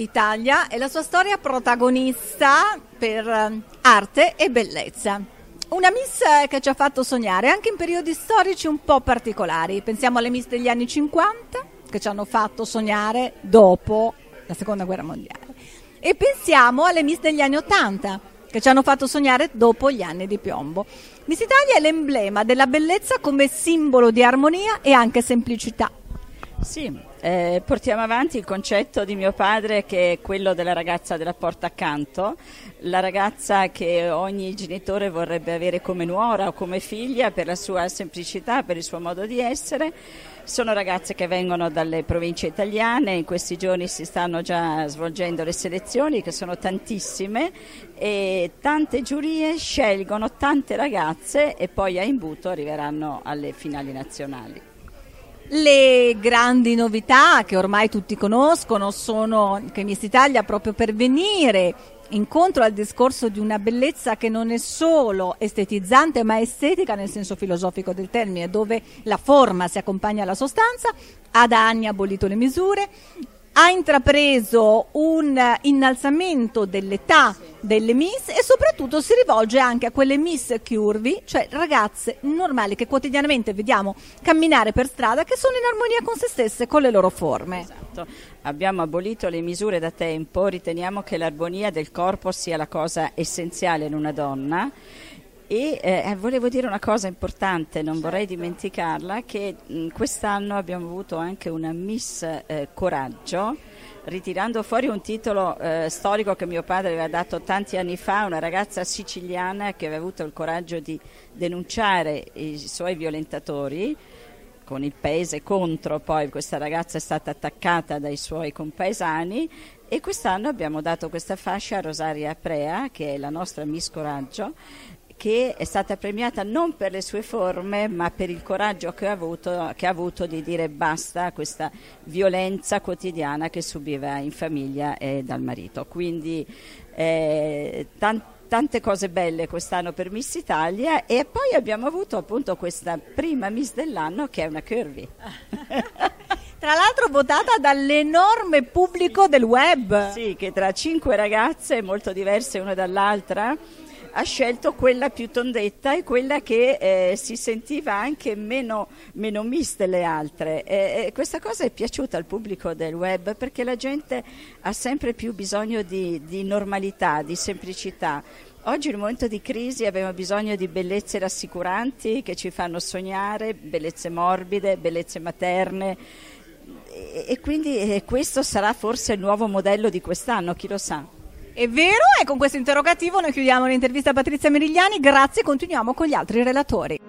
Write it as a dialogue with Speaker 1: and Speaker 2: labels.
Speaker 1: Italia e la sua storia protagonista per arte e bellezza. Una Miss che ci ha fatto sognare anche in periodi storici un po' particolari. Pensiamo alle Miss degli anni 50 che ci hanno fatto sognare dopo la Seconda Guerra Mondiale e pensiamo alle Miss degli anni 80 che ci hanno fatto sognare dopo gli anni di piombo. Miss Italia è l'emblema della bellezza come simbolo di armonia e anche semplicità.
Speaker 2: Sì, portiamo avanti il concetto di mio padre, che è quello della ragazza della porta accanto, la ragazza che ogni genitore vorrebbe avere come nuora o come figlia per la sua semplicità, per il suo modo di essere. Sono ragazze che vengono dalle province italiane, in questi giorni si stanno già svolgendo le selezioni, che sono tantissime, e tante giurie scelgono tante ragazze e poi a imbuto arriveranno alle finali nazionali.
Speaker 1: Le grandi novità che ormai tutti conoscono sono che Miss Italia, proprio per venire incontro al discorso di una bellezza che non è solo estetizzante ma estetica nel senso filosofico del termine, dove la forma si accompagna alla sostanza, ha da anni abolito le misure, ha intrapreso un innalzamento dell'età delle Miss e soprattutto si rivolge anche a quelle Miss curvy, cioè ragazze normali che quotidianamente vediamo camminare per strada, che sono in armonia con se stesse, con le loro forme.
Speaker 2: Esatto. Abbiamo abolito le misure da tempo, riteniamo che l'armonia del corpo sia la cosa essenziale in una donna. E volevo dire una cosa importante, non vorrei dimenticarla, che quest'anno abbiamo avuto anche una Miss Coraggio, ritirando fuori un titolo storico che mio padre aveva dato tanti anni fa, una ragazza siciliana che aveva avuto il coraggio di denunciare i suoi violentatori, con il paese contro. Poi questa ragazza è stata attaccata dai suoi compaesani e quest'anno abbiamo dato questa fascia a Rosaria Aprea, che è la nostra Miss Coraggio, che è stata premiata non per le sue forme ma per il coraggio che ha avuto di dire basta a questa violenza quotidiana che subiva in famiglia e dal marito. Quindi tante cose belle quest'anno per Miss Italia, e poi abbiamo avuto appunto questa prima Miss dell'anno che è una curvy.
Speaker 1: Tra l'altro votata dall'enorme pubblico del web.
Speaker 2: Sì, che tra 5 ragazze molto diverse una dall'altra ha scelto quella più tondetta e quella che si sentiva anche meno miss delle altre. Questa cosa è piaciuta al pubblico del web perché la gente ha sempre più bisogno di normalità, di semplicità. Oggi in un momento di crisi abbiamo bisogno di bellezze rassicuranti che ci fanno sognare, bellezze morbide, bellezze materne, e quindi questo sarà forse il nuovo modello di quest'anno, chi lo sa.
Speaker 1: È vero, e con questo interrogativo noi chiudiamo l'intervista a Patrizia Merigliani. Grazie, continuiamo con gli altri relatori.